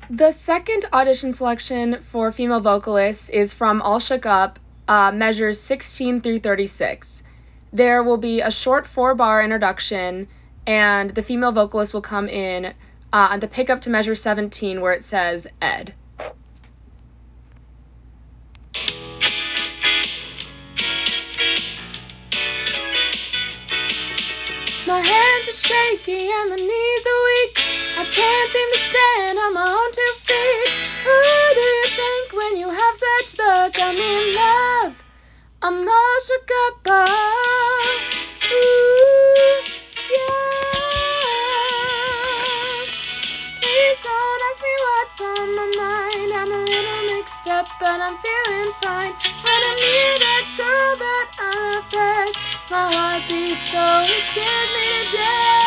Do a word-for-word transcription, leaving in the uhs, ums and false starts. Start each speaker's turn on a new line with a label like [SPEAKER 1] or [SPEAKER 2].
[SPEAKER 1] The second audition selection for female vocalists is from All Shook Up, uh, measures sixteen through thirty-six. There will be a short four-bar introduction, and the female vocalist will come in uh, on the pickup to measure seventeen, where it says Ed. My hands are shaky and my knees are weak. I can't seem to stand on my own two feet. Who do you think when you have such luck? I'm in love. I'm all shook up. Oh, ooh, yeah. Please don't ask me what's on my mind. I'm a little mixed up, but I'm feeling fine. When I'm near that girl that I love best, my heart beats so it scares me to death.